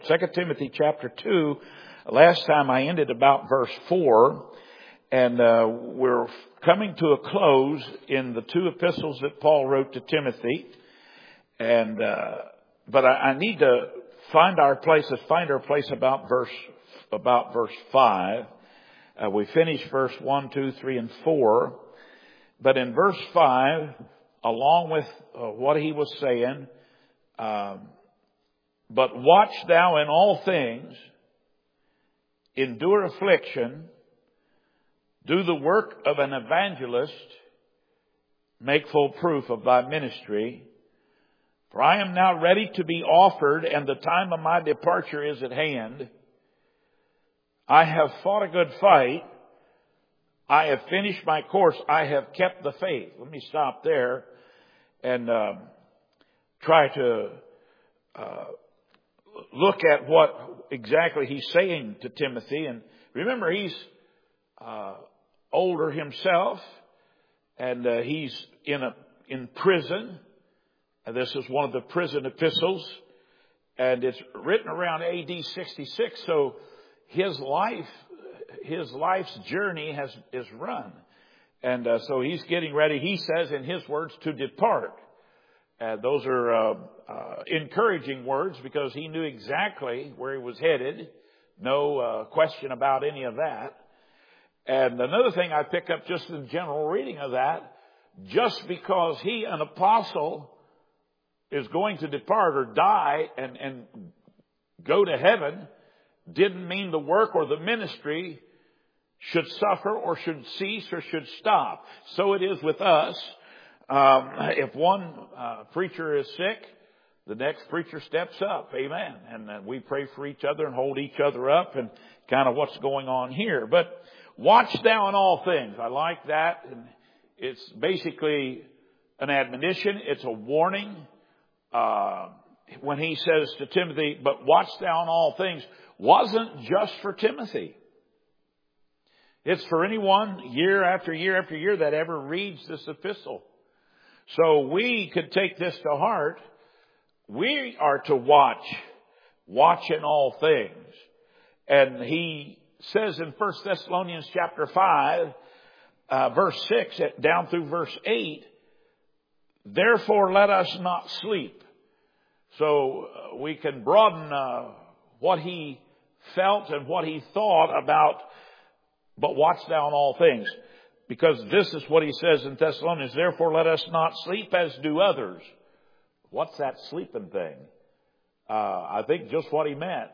2 Timothy chapter 2. Last time I ended about verse 4, and we're coming to a close in the two epistles that Paul wrote to Timothy. And but I need to find our place about verse 5. We finished verse 1, 2, 3, and 4. But in verse 5, along with what he was saying, but watch thou in all things, endure affliction, do the work of an evangelist, make full proof of thy ministry. For I am now ready to be offered, and the time of my departure is at hand. I have fought a good fight. I have finished my course. I have kept the faith. Let me stop there and try to look at what exactly he's saying to Timothy. And remember, he's older himself, and he's in prison. And this is one of the prison epistles, and it's written around AD 66. So his life's journey is run, and so he's getting ready. He says, in his words, to depart. Those are encouraging words, because he knew exactly where he was headed. No question about any of that. And another thing I pick up just in general reading of that, just because he, an apostle, is going to depart or die and go to heaven, didn't mean the work or the ministry should suffer or should cease or should stop. So it is with us. If one preacher is sick, the next preacher steps up. Amen. And we pray for each other and hold each other up, and kind of what's going on here. But watch thou in all things. I like that. And it's basically an admonition. It's a warning. When he says to Timothy, but watch thou in all things, wasn't just for Timothy. It's for anyone year after year after year that ever reads this epistle. So we could take this to heart. We are to watch in all things. And he says in 1 Thessalonians chapter 5, verse 6 down through verse 8, therefore let us not sleep. So we can broaden what he felt and what he thought about, but watch thou in all things. Because this is what he says in Thessalonians, therefore let us not sleep as do others. What's that sleeping thing? I think just what he meant.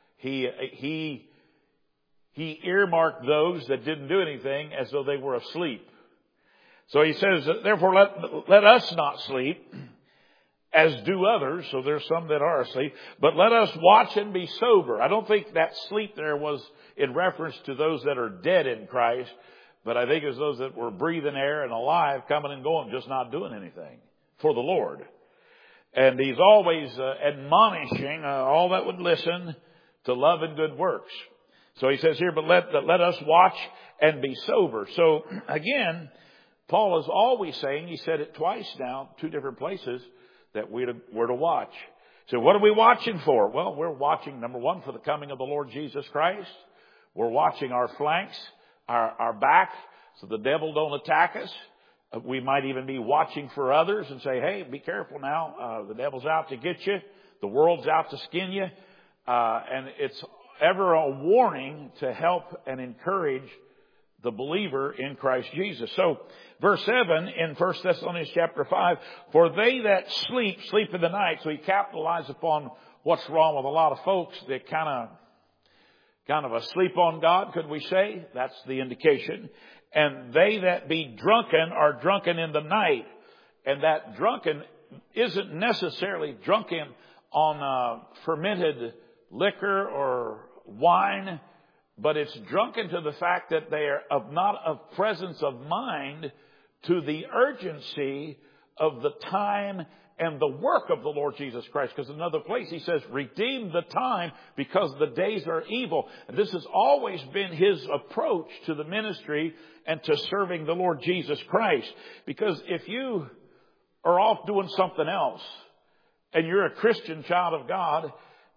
He earmarked those that didn't do anything as though they were asleep. So he says, therefore let us not sleep as do others. So there's some that are asleep. But let us watch and be sober. I don't think that sleep there was in reference to those that are dead in Christ. But I think it was those that were breathing air and alive, coming and going, just not doing anything for the Lord. And he's always admonishing all that would listen to love and good works. So he says here, but let us watch and be sober. So again, Paul is always saying, he said it twice now, two different places, that we're to watch. So what are we watching for? Well, we're watching, number one, for the coming of the Lord Jesus Christ. We're watching our flanks, our back, so the devil don't attack us. We might even be watching for others and say, hey, be careful now. The devil's out to get you. The world's out to skin you. And it's ever a warning to help and encourage the believer in Christ Jesus. So verse 7 in 1 Thessalonians chapter 5, for they that sleep in the night. So he capitalized upon what's wrong with a lot of folks that kind of asleep on God, could we say? That's the indication. And they that be drunken are drunken in the night. And that drunken isn't necessarily drunken on fermented liquor or wine, but it's drunken to the fact that they are not of presence of mind to the urgency of the time and the work of the Lord Jesus Christ. Because in another place he says, redeem the time because the days are evil. And this has always been his approach to the ministry and to serving the Lord Jesus Christ. Because if you are off doing something else and you're a Christian child of God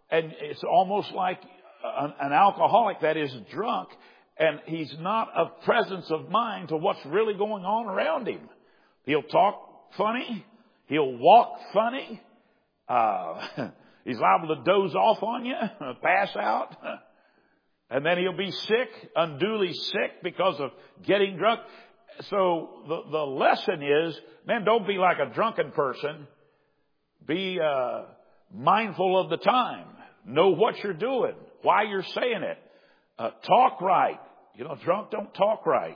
And it's almost like an alcoholic that is drunk, and he's not of presence of mind to what's really going on around him. He'll talk funny. He'll walk funny. He's liable to doze off on you, pass out. And then he'll be sick, unduly sick because of getting drunk. So the lesson is, man, don't be like a drunken person. Be mindful of the time. Know what you're doing, why you're saying it. Talk right. Drunk don't talk right.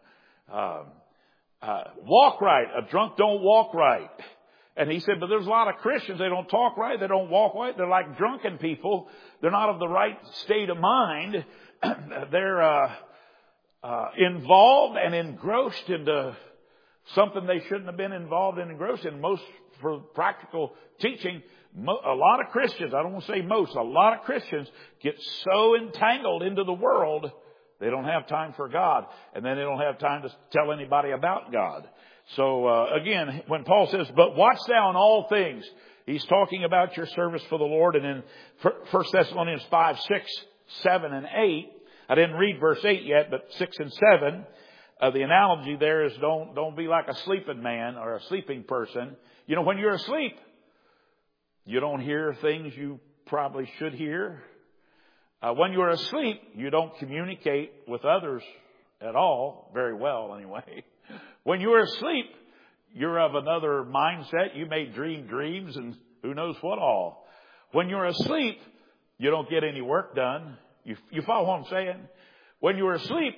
Walk right. A drunk don't walk right. And he said, but there's a lot of Christians, they don't talk right, they don't walk right. They're like drunken people. They're not of the right state of mind. They're involved and engrossed into something they shouldn't have been involved and engrossed in. Most, for practical teaching, a lot of Christians, I don't want to say most, a lot of Christians get so entangled into the world, they don't have time for God. And then they don't have time to tell anybody about God. So, again, when Paul says, but watch thou in all things, he's talking about your service for the Lord. And in 1 Thessalonians 5, 6, 7, and 8, I didn't read verse 8 yet, but 6 and 7, the analogy there is don't be like a sleeping man or a sleeping person. When you're asleep, you don't hear things you probably should hear. When you're asleep, you don't communicate with others at all, very well anyway. When you're asleep, you're of another mindset. You may dream dreams and who knows what all. When you're asleep, you don't get any work done. You follow what I'm saying? When you're asleep,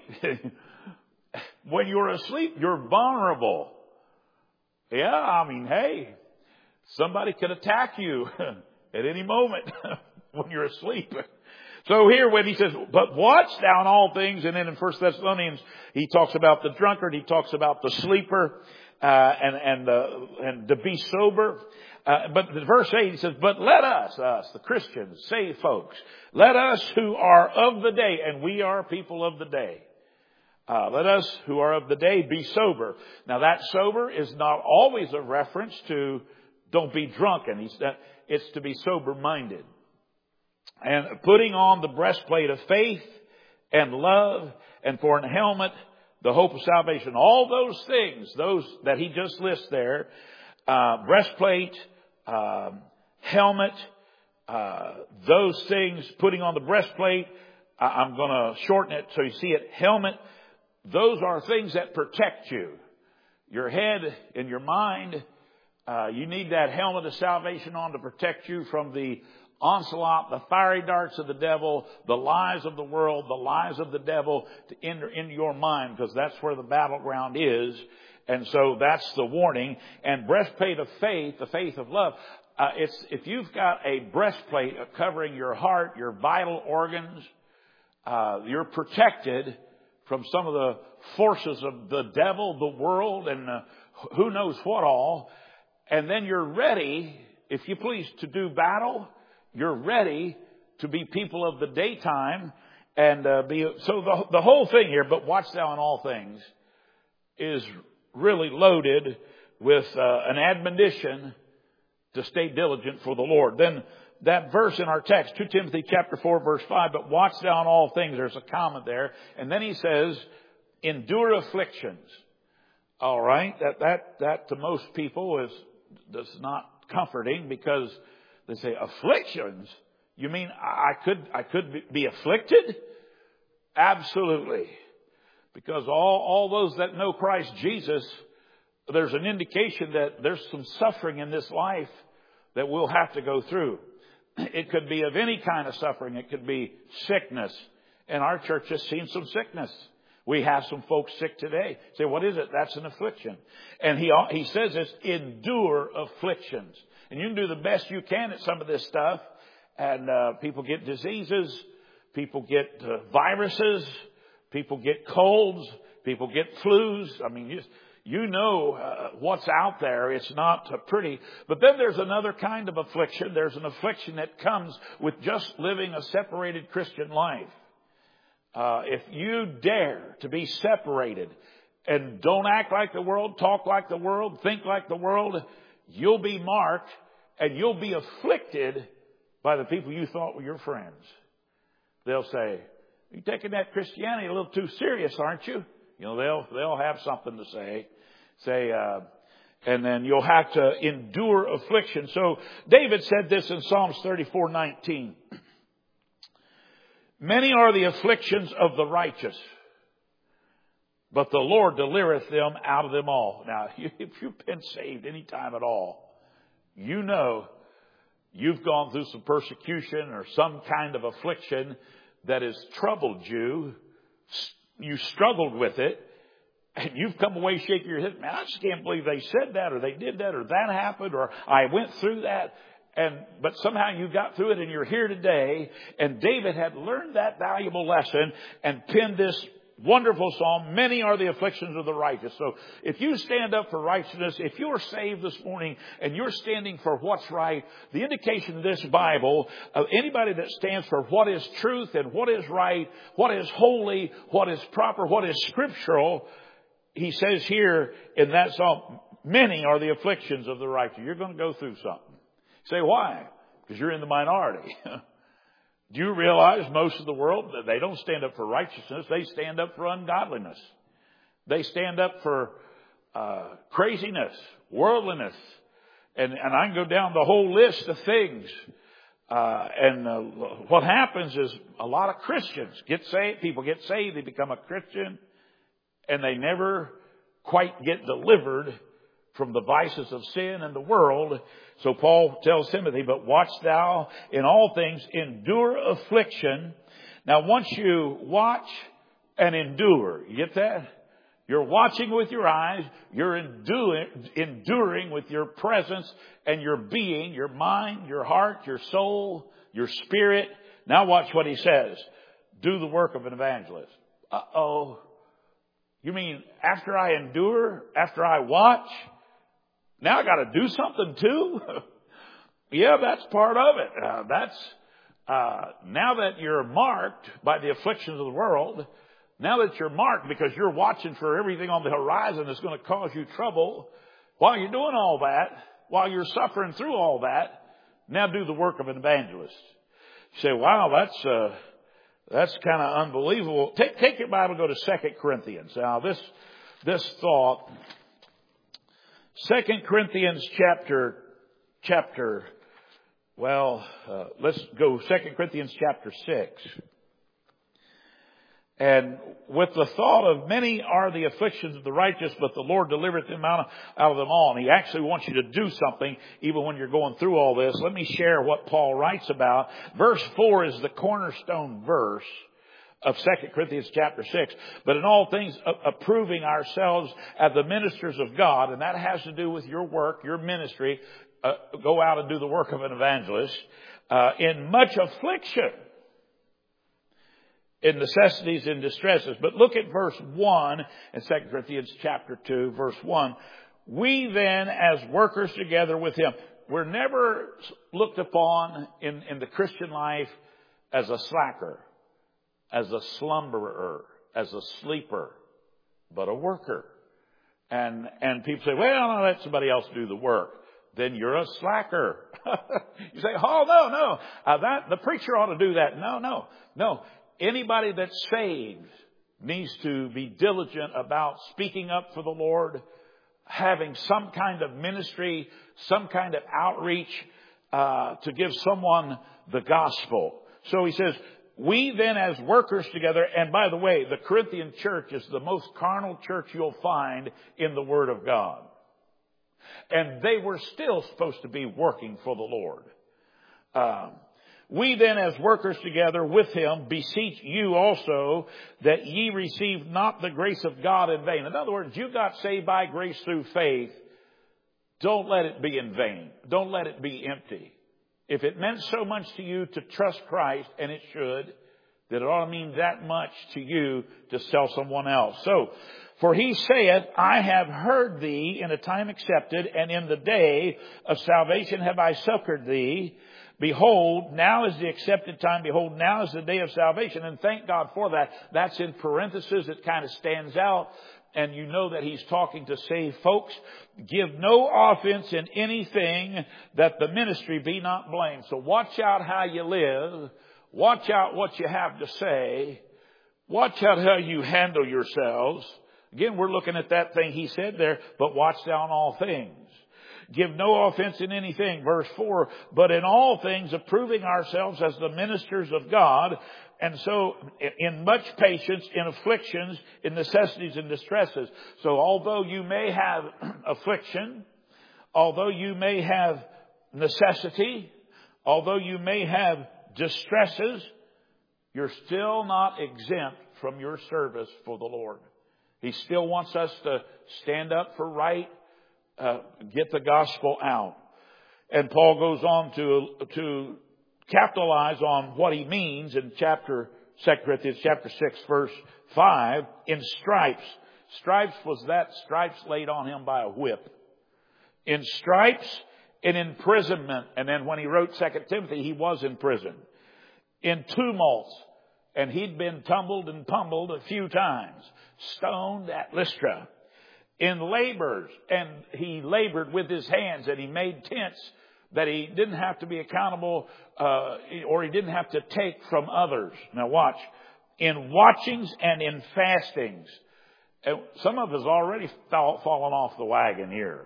you're vulnerable. Yeah, hey, somebody could attack you at any moment when you're asleep. So here when he says, but watch thou in all things, and then in 1 Thessalonians, he talks about the drunkard, he talks about the sleeper, and to be sober. But in verse 8, he says, but let us, the Christians, saved folks, let us who are of the day, and we are people of the day, let us who are of the day be sober. Now that sober is not always a reference to don't be drunken. It's to be sober-minded. And putting on the breastplate of faith and love, and for an helmet, the hope of salvation. All those things, those that he just lists there, breastplate, helmet, those things, putting on the breastplate, I'm going to shorten it so you see it, helmet, those are things that protect you. Your head and your mind, you need that helmet of salvation on to protect you from the onslaught, the fiery darts of the devil, the lies of the world, the lies of the devil to enter into your mind, because that's where the battleground is. And so that's the warning. And breastplate of faith, the faith of love. If you've got a breastplate covering your heart, your vital organs, you're protected from some of the forces of the devil, the world, and who knows what all. And then you're ready, if you please, to do battle. You're ready to be people of the daytime and so the whole thing here, but watch thou in all things, is really loaded with an admonition to stay diligent for the Lord. Then that verse in our text, 2 Timothy chapter 4 verse 5, but watch thou in all things, there's a comment there. And then he says, endure afflictions. All right, that to most people is not comforting, because they say, afflictions? You mean I could be afflicted? Absolutely. Because all those that know Christ Jesus, there's an indication that there's some suffering in this life that we'll have to go through. It could be of any kind of suffering. It could be sickness. And our church has seen some sickness. We have some folks sick today. Say, what is it? That's an affliction. And he says it's endure afflictions. And you can do the best you can at some of this stuff. And people get diseases. People get viruses. People get colds. People get flus. I mean, you know what's out there. It's not pretty. But then there's another kind of affliction. There's an affliction that comes with just living a separated Christian life. If you dare to be separated and don't act like the world, talk like the world, think like the world, you'll be marked and you'll be afflicted by the people you thought were your friends. They'll say, "You're taking that Christianity a little too serious, aren't you?" You know, they'll have something to say. And then you'll have to endure affliction. So David said this in Psalms 34:19. Many are the afflictions of the righteous, but the Lord delivereth them out of them all. Now, if you've been saved any time at all, you know you've gone through some persecution or some kind of affliction that has troubled you. You struggled with it. And you've come away shaking your head. Man, I just can't believe they said that or they did that or that happened or I went through that. But somehow you got through it and you're here today. And David had learned that valuable lesson and penned this wonderful psalm. Many are the afflictions of the righteous. So if you stand up for righteousness, if you're saved this morning and you're standing for what's right, the indication of this Bible, of anybody that stands for what is truth and what is right, what is holy, what is proper, what is scriptural, he says here in that psalm, many are the afflictions of the righteous. You're going to go through something. Say, why? Because you're in the minority. Do you realize most of the world, they don't stand up for righteousness. They stand up for ungodliness. They stand up for craziness, worldliness. And I can go down the whole list of things. What happens is a lot of Christians get saved. People get saved. They become a Christian. And they never quite get delivered from the vices of sin and the world. So Paul tells Timothy, but watch thou in all things, endure affliction. Now once you watch and endure, you get that? You're watching with your eyes, you're enduring with your presence and your being, your mind, your heart, your soul, your spirit. Now watch what he says. Do the work of an evangelist. Uh-oh. You mean after I endure, after I watch, now I got to do something too? Yeah, that's part of it. Now that you're marked by the afflictions of the world, now that you're marked because you're watching for everything on the horizon that's going to cause you trouble, while you're doing all that, while you're suffering through all that, now do the work of an evangelist. You say, wow, that's kind of unbelievable. Take your Bible, go to 2 Corinthians. Now, this thought, 2 Corinthians let's go 2 Corinthians chapter 6. And with the thought of many are the afflictions of the righteous, but the Lord delivereth them out of them all. And he actually wants you to do something even when you're going through all this. Let me share what Paul writes about. Verse 4 is the cornerstone verse of 2 Corinthians chapter 6. But in all things, approving ourselves as the ministers of God. And that has to do with your work, your ministry. Go out and do the work of an evangelist. In much affliction, in necessities and distresses. But look at verse 1 in 2 Corinthians chapter 2, verse 1. We then, as workers together with him. We're never looked upon in the Christian life as a slacker, as a slumberer, as a sleeper, but a worker. And people say, well, no, let somebody else do the work. Then you're a slacker. You say, oh, no. The preacher ought to do that. No. Anybody that's saved needs to be diligent about speaking up for the Lord, having some kind of ministry, some kind of outreach to give someone the gospel. So he says, we then as workers together, and by the way, the Corinthian church is the most carnal church you'll find in the Word of God. And they were still supposed to be working for the Lord. We then as workers together with him beseech you also that ye receive not the grace of God in vain. In other words, you got saved by grace through faith. Don't let it be in vain. Don't let it be empty. If it meant so much to you to trust Christ, and it should, then it ought to mean that much to you to sell someone else. So, for he saith, I have heard thee in a time accepted, and in the day of salvation have I succored thee. Behold, now is the accepted time. Behold, now is the day of salvation. And thank God for that. That's in parentheses. It kind of stands out. And you know that he's talking to saved folks. Give no offense in anything, that the ministry be not blamed. So watch out how you live. Watch out what you have to say. Watch out how you handle yourselves. Again, we're looking at that thing he said there, but watch thou in all things. Give no offense in anything. Verse 4, but in all things approving ourselves as the ministers of God, and so in much patience, in afflictions, in necessities and distresses. So although you may have affliction, although you may have necessity, although you may have distresses, you're still not exempt from your service for the Lord. He still wants us to stand up for right, get the gospel out. And Paul goes on to capitalize on what he means in 2 Corinthians chapter 6, verse 5, in stripes. Stripes was that stripes laid on him by a whip. In stripes, in imprisonment. And then when he wrote 2 Timothy, he was in prison. In tumults. And he'd been tumbled and pummeled a few times. Stoned at Lystra. In labors. And he labored with his hands, and he made tents that he didn't have to be accountable, or he didn't have to take from others. Now watch. In watchings and in fastings. Some of us already fallen off the wagon here.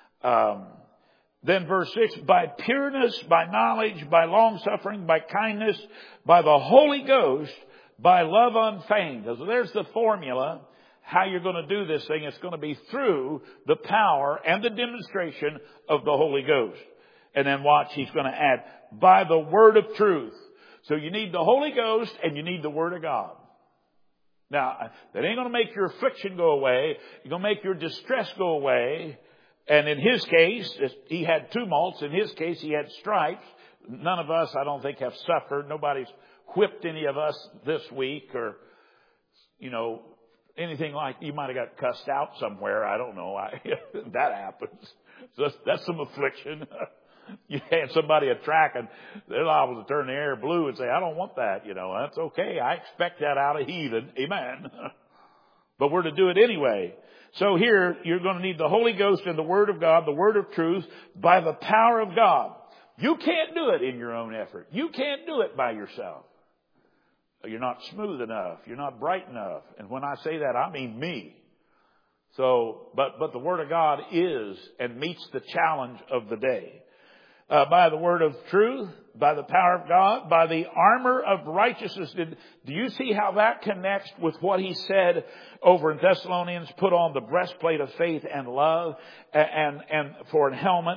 Then verse 6, by pureness, by knowledge, by long-suffering, by kindness, by the Holy Ghost, by love unfeigned. So there's the formula, how you're going to do this thing. It's going to be through the power and the demonstration of the Holy Ghost. And then watch, he's going to add, by the word of truth. So you need the Holy Ghost and you need the Word of God. Now, that ain't going to make your affliction go away. You're going to make your distress go away. And in his case, he had tumults. In his case, he had stripes. None of us, I don't think, have suffered. Nobody's whipped any of us this week, or, anything like, you might have got cussed out somewhere. I don't know. That happens. So that's some affliction. You hand somebody a track and they're liable to turn the air blue and say, I don't want that. That's okay. I expect that out of heathen. Amen. But we're to do it anyway. So here, you're going to need the Holy Ghost and the Word of God, the Word of truth, by the power of God. You can't do it in your own effort. You can't do it by yourself. You're not smooth enough. You're not bright enough. And when I say that, I mean me. So, but the Word of God is and meets the challenge of the day. By the word of truth, by the power of God, by the armor of righteousness. Do you see how that connects with what he said over in Thessalonians? Put on the breastplate of faith and love, and for an helmet,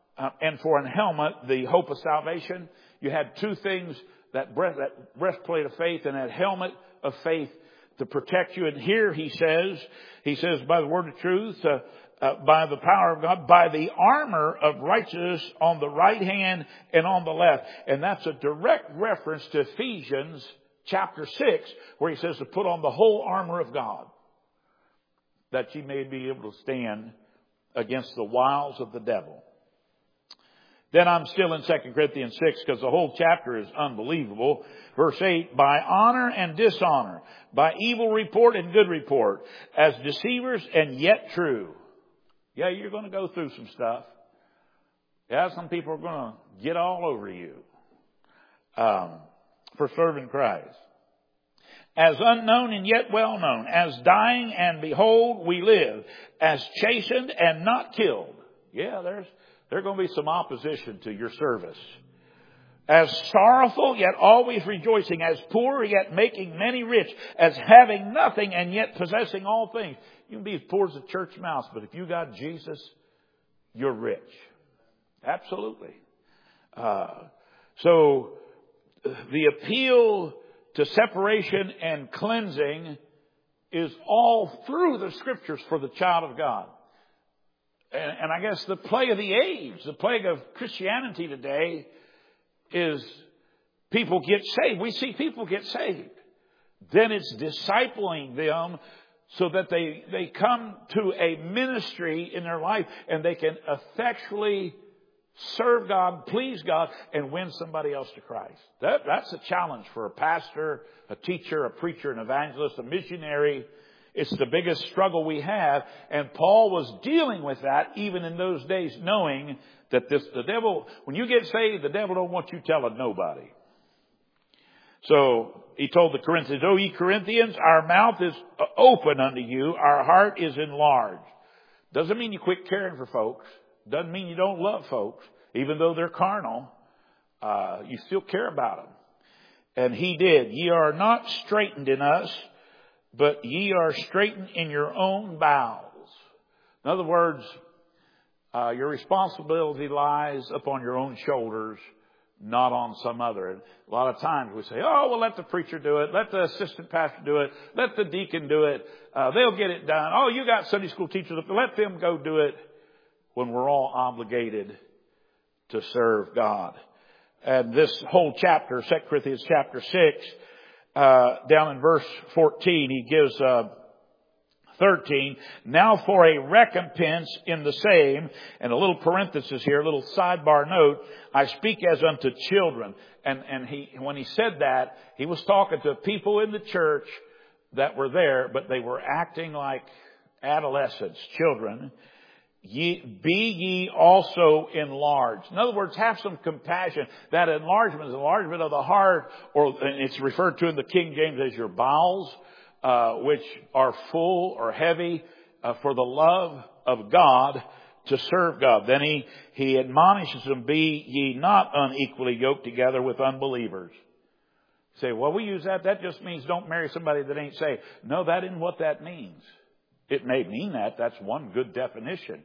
the hope of salvation. You had two things, that breastplate of faith and that helmet of faith to protect you. And here he says by the word of truth, by the power of God, by the armor of righteousness on the right hand and on the left. And that's a direct reference to Ephesians chapter 6, where he says to put on the whole armor of God, that ye may be able to stand against the wiles of the devil. Then I'm still in 2 Corinthians 6, because the whole chapter is unbelievable. Verse 8, by honor and dishonor, by evil report and good report, as deceivers and yet true. Yeah, you're going to go through some stuff. Yeah, some people are going to get all over you for serving Christ. As unknown and yet well known, as dying and behold we live, as chastened and not killed. Yeah, there's going to be some opposition to your service. As sorrowful yet always rejoicing, as poor yet making many rich, as having nothing and yet possessing all things. You can be as poor as a church mouse, but if you got Jesus, you're rich. Absolutely. So the appeal to separation and cleansing is all through the Scriptures for the child of God. And I guess the plague of the age, the plague of Christianity today is people get saved. We see people get saved. Then it's discipling them so that they come to a ministry in their life and they can effectually serve God, please God, and win somebody else to Christ. That's a challenge for a pastor, a teacher, a preacher, an evangelist, a missionary. It's the biggest struggle we have. And Paul was dealing with that even in those days, knowing that the devil, when you get saved, the devil don't want you telling nobody. So he told the Corinthians, "O ye Corinthians, our mouth is open unto you, our heart is enlarged." Doesn't mean you quit caring for folks. Doesn't mean you don't love folks. Even though they're carnal, you still care about them. And he did. "Ye are not straitened in us, but ye are straitened in your own bowels." In other words, your responsibility lies upon your own shoulders, not on some other. And a lot of times we say, "Oh, well, let the preacher do it. Let the assistant pastor do it. Let the deacon do it. They'll get it done. Oh, you got Sunday school teachers. Let them go do it." When we're all obligated to serve God. And this whole chapter, 2 Corinthians chapter 6, down in verse 14, he gives 13, "Now for a recompense in the same," and a little parenthesis here, a little sidebar note, "I speak as unto children." And when he said that, he was talking to people in the church that were there, but they were acting like adolescents, children. "Be ye also enlarged." In other words, have some compassion. That enlargement is enlargement of the heart, and it's referred to in the King James as your bowels, which are full or heavy for the love of God, to serve God. Then he admonishes them, "Be ye not unequally yoked together with unbelievers." You say, "Well, we use that. That just means don't marry somebody that ain't saved." No, that isn't what that means. It may mean that. That's one good definition.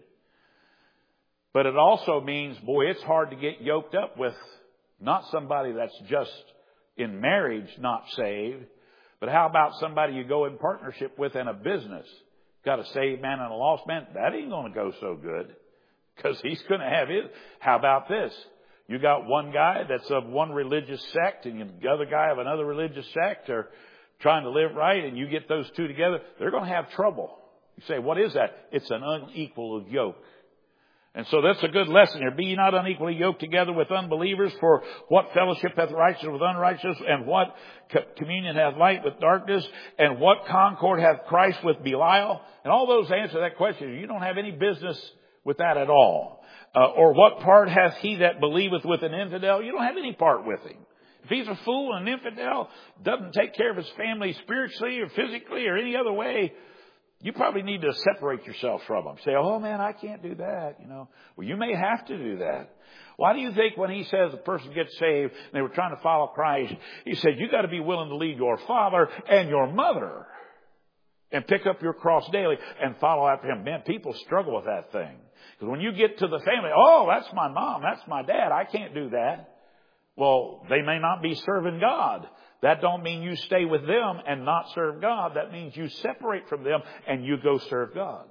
But it also means, boy, it's hard to get yoked up with not somebody that's just in marriage, not saved, but how about somebody you go in partnership with in a business? Got a saved man and a lost man? That ain't going to go so good, because he's going to have it. How about this? You got one guy that's of one religious sect and the other guy of another religious sect, or trying to live right, and you get those two together, they're going to have trouble. You say, what is that? It's an unequal yoke. And so that's a good lesson here. "Be ye not unequally yoked together with unbelievers, for what fellowship hath righteousness with unrighteousness, and what communion hath light with darkness, and what concord hath Christ with Belial?" And all those answer that question. You don't have any business with that at all. "Or what part hath he that believeth with an infidel?" You don't have any part with him. If he's a fool and an infidel, doesn't take care of his family spiritually or physically or any other way, you probably need to separate yourself from them. Say, "Oh man, I can't do that." Well, you may have to do that. Why do you think when he says a person gets saved and they were trying to follow Christ, he said, "You got to be willing to leave your father and your mother and pick up your cross daily and follow after him." Man, people struggle with that thing. Because when you get to the family, "Oh, that's my mom, that's my dad, I can't do that." Well, they may not be serving God. That don't mean you stay with them and not serve God. That means you separate from them and you go serve God.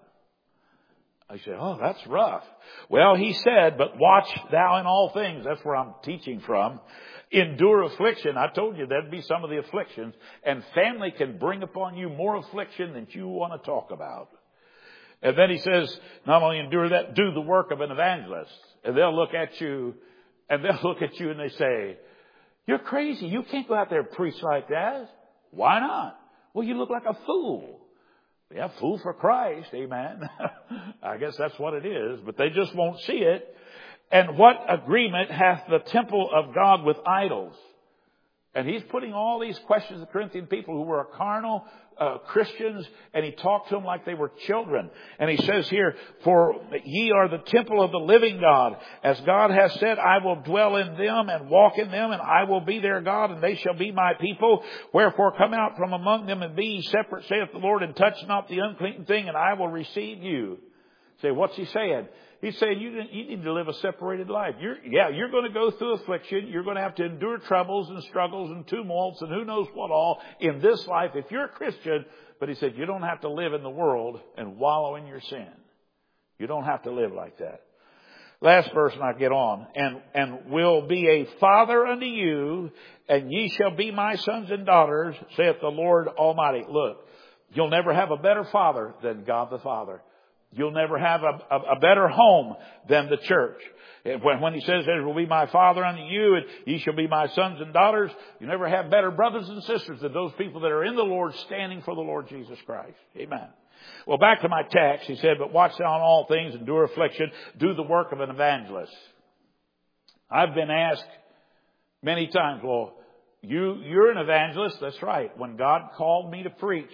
I say, "Oh, that's rough." Well, he said, "But watch thou in all things." That's where I'm teaching from. "Endure affliction." I told you there'd be some of the afflictions. And family can bring upon you more affliction than you want to talk about. And then he says, not only endure that, do the work of an evangelist. And they'll look at you and they say, "You're crazy. You can't go out there and preach like that." "Why not?" "Well, you look like a fool." Yeah, fool for Christ. Amen. I guess that's what it is, but they just won't see it. "And what agreement hath the temple of God with idols?" And he's putting all these questions to the Corinthian people who were carnal Christians, and he talked to them like they were children. And he says here, "For ye are the temple of the living God. As God has said, I will dwell in them and walk in them, and I will be their God, and they shall be my people. Wherefore come out from among them and be ye separate, saith the Lord, and touch not the unclean thing, and I will receive you." Say, what's he saying? He's saying you need to live a separated life. You're going to go through affliction. You're going to have to endure troubles and struggles and tumults and who knows what all in this life if you're a Christian. But he said you don't have to live in the world and wallow in your sin. You don't have to live like that. Last verse and I get on. "And will be a father unto you, and ye shall be my sons and daughters, saith the Lord Almighty." Look, you'll never have a better father than God the Father. You'll never have a better home than the church. When he says, there will be my Father unto you, and ye shall be my sons and daughters, you never have better brothers and sisters than those people that are in the Lord, standing for the Lord Jesus Christ. Amen. Well, back to my text. He said, but watch thou in all things, endure affliction, do the work of an evangelist. I've been asked many times, well, you're an evangelist. That's right. When God called me to preach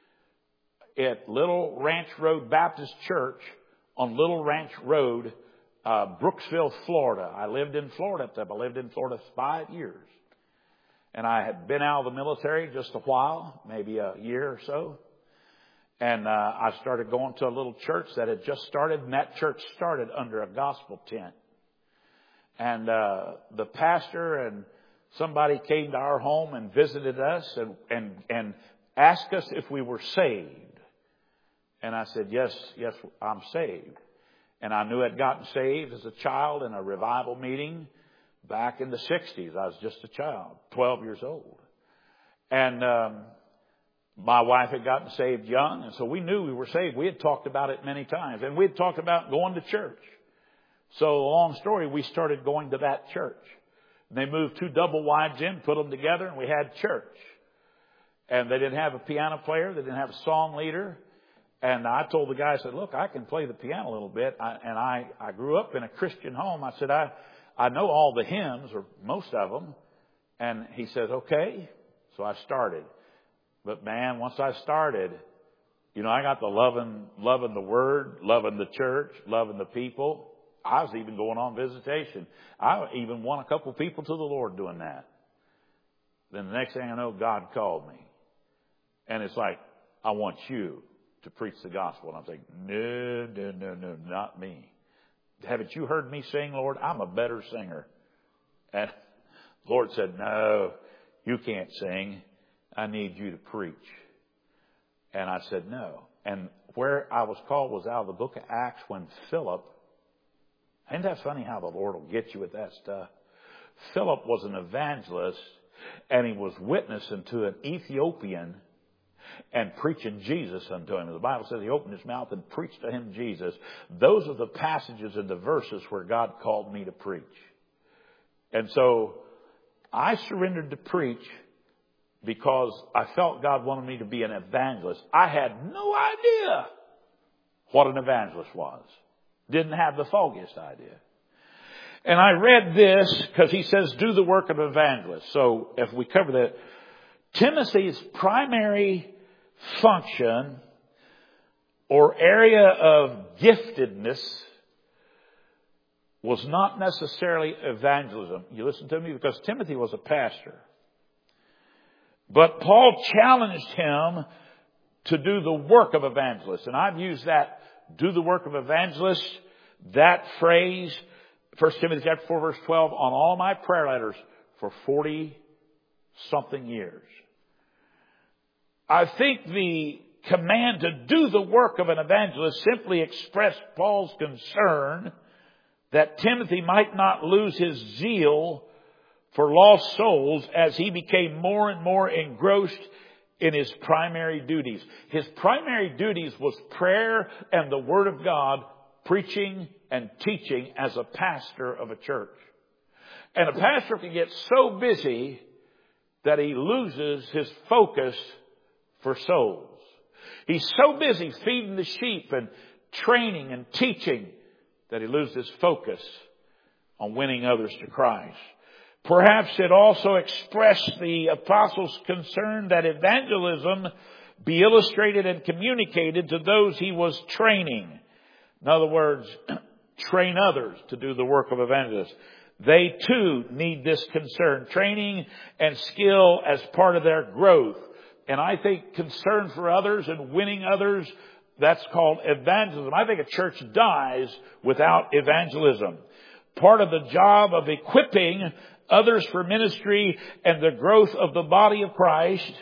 at Little Ranch Road Baptist Church on Little Ranch Road, Brooksville, Florida. I lived in Florida at the time. I lived in Florida 5 years. And I had been out of the military just a while, maybe a year or so. And I started going to a little church that had just started, and that church started under a gospel tent. And the pastor and somebody came to our home and visited us and asked us if we were saved. And I said, yes, I'm saved. And I knew I'd gotten saved as a child in a revival meeting back in the 60s. I was just a child, 12 years old. And my wife had gotten saved young, and so we knew we were saved. We had talked about it many times, and we had talked about going to church. So, long story, we started going to that church. And they moved 2 double wides in, put them together, and we had church. And they didn't have a piano player. They didn't have a song leader. And I told the guy, I said, look, I can play the piano a little bit. I grew up in a Christian home. I said, I know all the hymns, or most of them. And he said, okay. So I started. But man, once I started, I got the loving the Word, loving the church, loving the people. I was even going on visitation. I even won a couple people to the Lord doing that. Then the next thing I know, God called me. And it's like, I want you to preach the gospel. And I'm saying, no, not me. Haven't you heard me sing, Lord? I'm a better singer. And the Lord said, no, you can't sing. I need you to preach. And I said, no. And where I was called was out of the book of Acts when Philip, ain't that funny how the Lord will get you with that stuff? Philip was an evangelist, and he was witnessing to an Ethiopian and preaching Jesus unto him. The Bible says he opened his mouth and preached to him Jesus. Those are the passages and the verses where God called me to preach. And so I surrendered to preach because I felt God wanted me to be an evangelist. I had no idea what an evangelist was. Didn't have the foggiest idea. And I read this because he says, do the work of an evangelist. So if we cover that, Timothy's primary function or area of giftedness was not necessarily evangelism. You listen to me? Because Timothy was a pastor. But Paul challenged him to do the work of evangelist. And I've used that, do the work of evangelist, that phrase, 1 Timothy chapter 4, verse 12, on all my prayer letters for 40-something years. I think the command to do the work of an evangelist simply expressed Paul's concern that Timothy might not lose his zeal for lost souls as he became more and more engrossed in his primary duties. His primary duties was prayer and the Word of God, preaching and teaching as a pastor of a church. And a pastor can get so busy that he loses his focus for souls. He's so busy feeding the sheep and training and teaching that he loses his focus on winning others to Christ. Perhaps it also expressed the apostle's concern that evangelism be illustrated and communicated to those he was training. In other words, train others to do the work of evangelist. They too need this concern, training and skill as part of their growth. And I think concern for others and winning others, that's called evangelism. I think a church dies without evangelism. Part of the job of equipping others for ministry and the growth of the body of Christ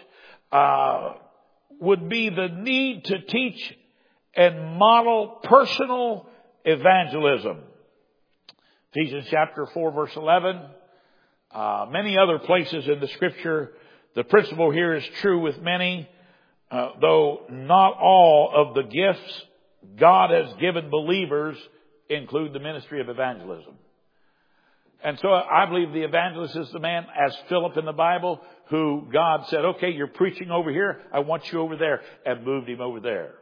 would be the need to teach and model personal evangelism. Ephesians chapter 4, verse 11. Many other places in the Scripture, the principle here is true with many, though not all of the gifts God has given believers include the ministry of evangelism. And so I believe the evangelist is the man, as Philip in the Bible, who God said, okay, you're preaching over here, I want you over there, and moved him over there.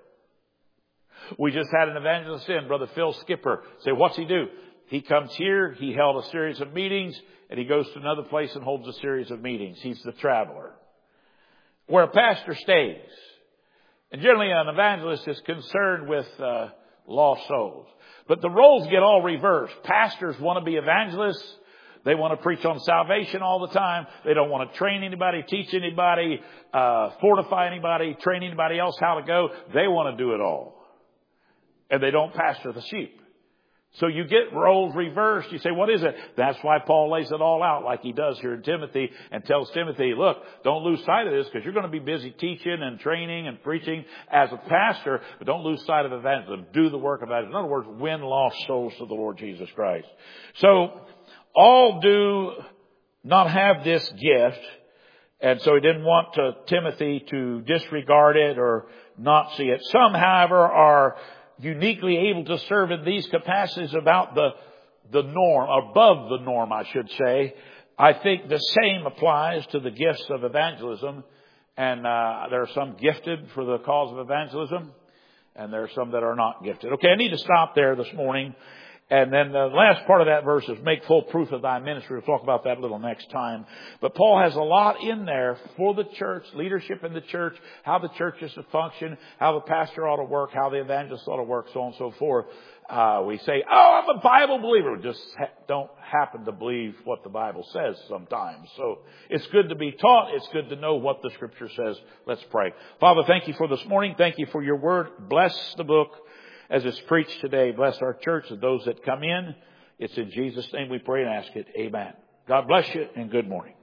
We just had an evangelist in, Brother Phil Skipper. Say, what's he do? He comes here, he held a series of meetings, and he goes to another place and holds a series of meetings. He's the traveler. Where a pastor stays. And generally an evangelist is concerned with lost souls. But the roles get all reversed. Pastors want to be evangelists. They want to preach on salvation all the time. They don't want to train anybody, teach anybody, fortify anybody, train anybody else how to go. They want to do it all. And they don't pastor the sheep. So you get roles reversed. You say, what is it? That's why Paul lays it all out like he does here in Timothy and tells Timothy, look, don't lose sight of this because you're going to be busy teaching and training and preaching as a pastor, but don't lose sight of evangelism. Do the work of evangelism. In other words, win lost souls to the Lord Jesus Christ. So all do not have this gift. And so he didn't want Timothy to disregard it or not see it. Some, however, are uniquely able to serve in these capacities about the norm, above the norm, I should say. I think the same applies to the gifts of evangelism. And there are some gifted for the cause of evangelism, and there are some that are not gifted. Okay, I need to stop there this morning. And then the last part of that verse is make full proof of thy ministry. We'll talk about that a little next time. But Paul has a lot in there for the church, leadership in the church, how the church is to function, how the pastor ought to work, how the evangelist ought to work, so on and so forth. We say, oh, I'm a Bible believer. We just don't happen to believe what the Bible says sometimes. So it's good to be taught. It's good to know what the Scripture says. Let's pray. Father, thank you for this morning. Thank you for your word. Bless the book as it's preached today. Bless our church and those that come in. It's in Jesus' name we pray and ask it. Amen. God bless you and good morning.